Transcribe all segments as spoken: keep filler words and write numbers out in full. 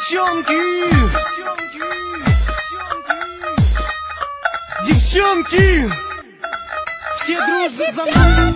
Девчонки, девчонки, все дружат за мной.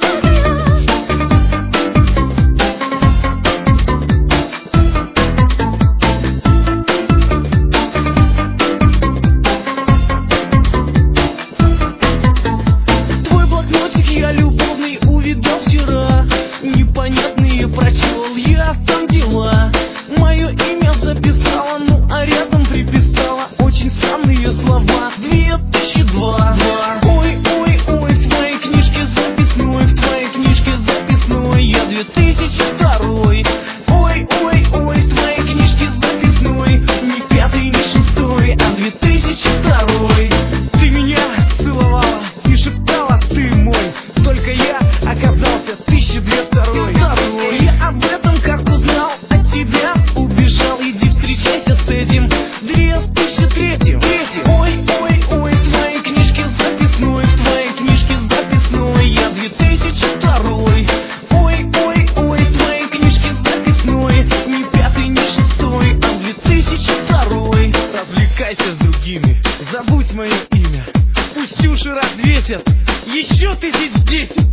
Твой блокнотик я любовный увидал вчера. Непонятные прочел я там дела. Мое имя записала, ну а рядом приписала очень странные слова. Две тысячи два. Ой, ой, ой, в твоей книжке записной, в твоей книжке записной я две тысячи второй. Ой, ой, ой, в твоей книжке записной не пятый, не шестой, а две тысячи второй. Ты меня целовала и шептала, ты мой, только я оказался тысяча две второй. Я об этом как узнал от тебя, убежал, иди встречайся с этим две тысячи третьим. Ой, ой, ой, в твоей книжке записной, в твоей книжке записной я две тысячи второй. Ой, ой, ой, в твоей книжке записной не пятый, не шестой, а две тысячи второй. Развлекайся с другими, забудь мое имя, пусть уши развесят еще тысяч десять.